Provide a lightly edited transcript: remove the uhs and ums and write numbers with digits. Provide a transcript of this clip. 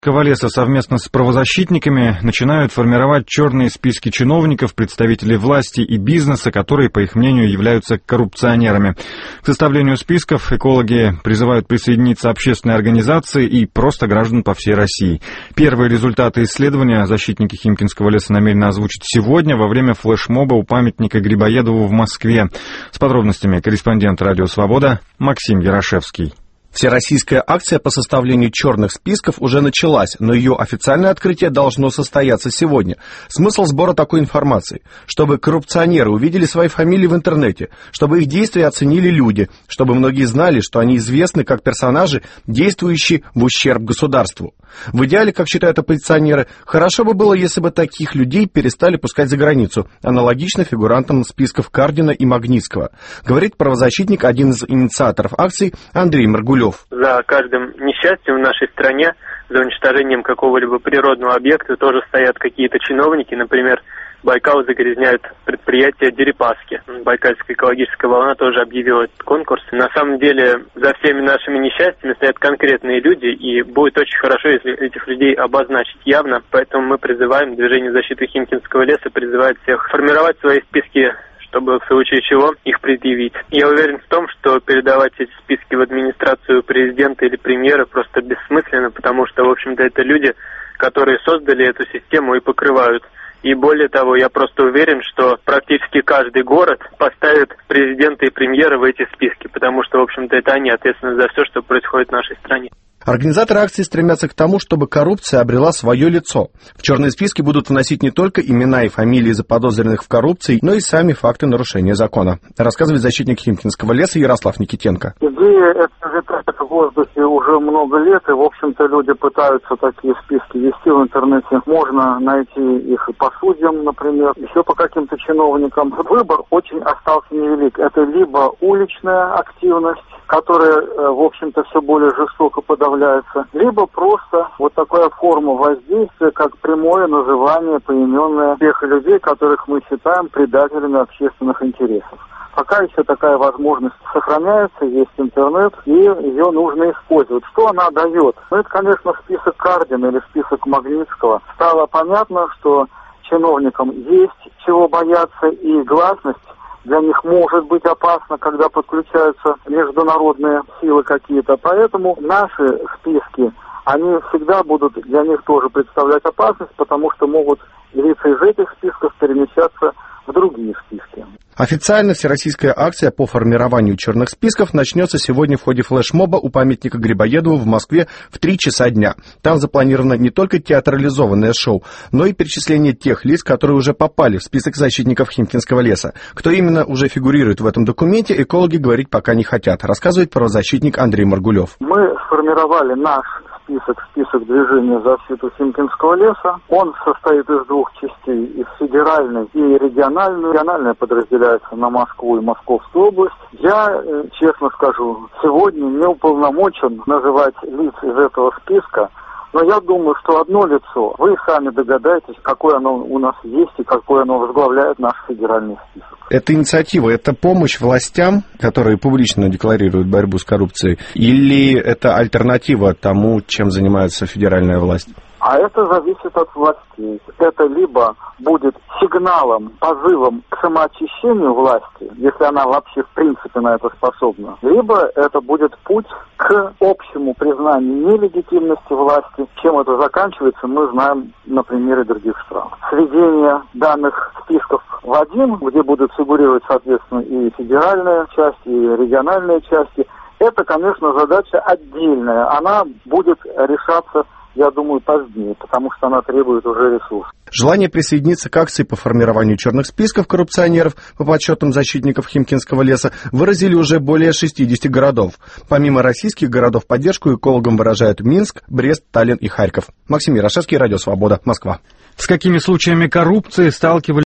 Леса совместно с правозащитниками начинают формировать черные списки чиновников, представителей власти и бизнеса, которые, по их мнению, являются коррупционерами. К составлению списков экологи призывают присоединиться общественные организации и просто граждан по всей России. Первые результаты исследования защитники Химкинского леса намерены озвучить сегодня во время флешмоба у памятника Грибоедову в Москве. С подробностями корреспондент «Радио Свобода» Максим Ярошевский. Всероссийская акция по составлению черных списков уже началась, но ее официальное открытие должно состояться сегодня. Смысл сбора такой информации: чтобы коррупционеры увидели свои фамилии в интернете, чтобы их действия оценили люди, чтобы многие знали, что они известны как персонажи, действующие в ущерб государству. В идеале, как считают оппозиционеры, хорошо бы было, если бы таких людей перестали пускать за границу, аналогично фигурантам списков Кардина и Магнитского, говорит правозащитник, один из инициаторов акции Андрей Маргулев. За каждым несчастьем в нашей стране, за уничтожением какого-либо природного объекта тоже стоят какие-то чиновники. Например, Байкал загрязняют предприятие Дерипаски. Байкальская экологическая волна тоже объявила этот конкурс. На самом деле, за всеми нашими несчастьями стоят конкретные люди, и будет очень хорошо, если этих людей обозначить явно. Поэтому мы призываем, Движение защиты Химкинского леса призывает всех формировать свои списки, чтобы в случае чего их предъявить. Я уверен в том, что передавать эти списки в администрацию президента или премьера просто бессмысленно, потому что, в общем-то, это люди, которые создали эту систему и покрывают. И более того, я просто уверен, что практически каждый город поставит президента и премьера в эти списки, потому что, в общем-то, это они ответственны за все, что происходит в нашей стране. Организаторы акции стремятся к тому, чтобы коррупция обрела свое лицо. В черные списки будут вносить не только имена и фамилии заподозренных в коррупции, но и сами факты нарушения закона, рассказывает защитник Химкинского леса Ярослав Никитенко. Идея эта витает в воздухе уже много лет, и, в общем-то, люди пытаются такие списки вести в интернете. Можно найти их и по судьям, например, еще по каким-то чиновникам. Выбор очень остался невелик. Это либо уличная активность, которая, в общем-то, все более жестоко подавляется, либо просто вот такая форма воздействия, как прямое называние поименное тех людей, которых мы считаем предателями общественных интересов. Пока еще такая возможность сохраняется, есть интернет, и ее нужно использовать. Что она дает? Ну, это, конечно, список Кардина или список Магнитского. Стало понятно, что чиновникам есть чего бояться, и гласность для них может быть опасно, когда подключаются международные силы какие-то. Поэтому наши списки, они всегда будут для них тоже представлять опасность, потому что могут лица из этих списков перемещаться в другие списки. Официально всероссийская акция по формированию черных списков начнется сегодня в ходе флешмоба у памятника Грибоедову в Москве в 3 часа дня. Там запланировано не только театрализованное шоу, но и перечисление тех лиц, которые уже попали в список защитников Химкинского леса. Кто именно уже фигурирует в этом документе, экологи говорить пока не хотят, рассказывает правозащитник Андрей Маргулев. Мы сформировали наш список Движения защиты Химкинского леса. Он состоит из 2 частей, из федеральной и региональной. Региональная подразделяется на Москву и Московскую область. Я, честно скажу, сегодня не уполномочен называть лиц из этого списка, но я думаю, что одно лицо, вы сами догадаетесь, какое оно у нас есть и какое оно возглавляет наш федеральный список. Эта инициатива, это помощь властям, которые публично декларируют борьбу с коррупцией, или это альтернатива тому, чем занимается федеральная власть? А это зависит от властей. Это либо будет сигналом, позывом к самоочищению власти, если она вообще в принципе на это способна, либо это будет путь к общему признанию нелегитимности власти. Чем это заканчивается, мы знаем на примере других стран. Сведение данных списков в один, где будут фигурировать, соответственно, и федеральная часть, и региональные части, это, конечно, задача отдельная. Она будет решаться, я думаю, позднее, потому что она требует уже ресурсов. Желание присоединиться к акции по формированию черных списков коррупционеров по подсчетам защитников Химкинского леса выразили уже более 60 городов. Помимо российских городов, поддержку экологам выражают Минск, Брест, Таллин и Харьков. Максим Ярошевский, Радио Свобода, Москва. С какими случаями коррупции сталкивались